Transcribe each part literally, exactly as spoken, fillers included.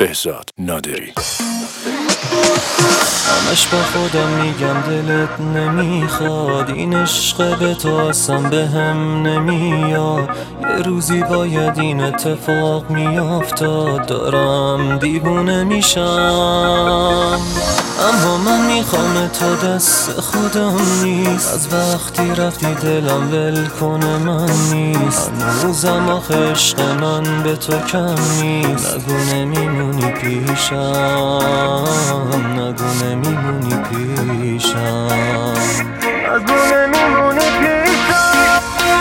بهزاد نادری. همش با خودم میگم دلت نمیخواد، این عشق به تو اصلا به هم نمیاد. یه روزی باید این اتفاق میافتاد، دارم دیوونه میشم. اما من میخوام تو دست خودم نیست، از وقتی رفتی دلم ول کنه من نیست. هنوزم آخه عشق من به تو کم نیست. نگو نمیمونی پیشم، نگو نمیمونی پیشم، نگو نمیمونی پیشم.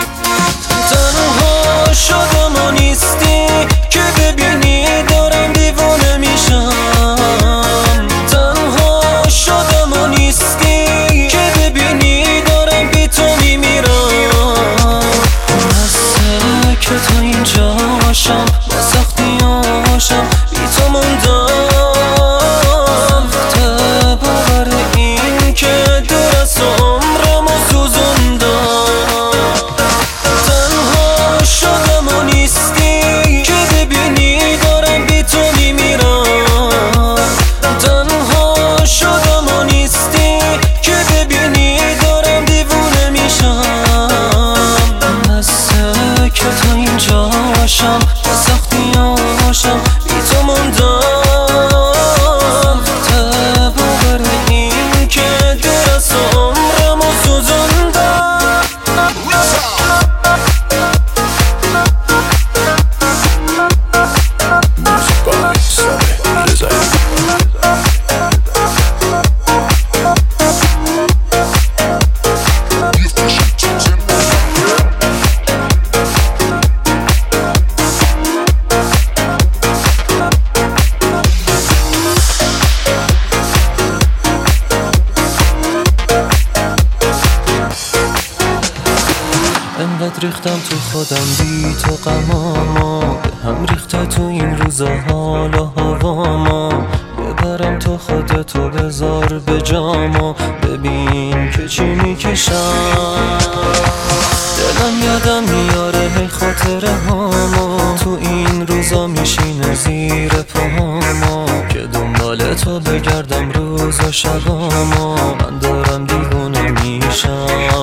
تنها شدم و نیستی که ببینی دارم دیوانه میشم. تنها شدم و نیستی که ببینی دارم بی تو میمیرم. بسه که تا اینجا باشم، با سختی هاشم بی تو موندم. انقدر ریختم تو خودم بی تو غماما، به هم ریخته تو این روزا حال و هواما. ببرم تو خودتو بذار به جاما، ببین که چی میکشم. دلم یادم میاره هی خاطره هاما، تو این روزا میشینه زیر پاهاما. که دنبال تو بگردم روز و شباما، من دارم دیوونه میشم.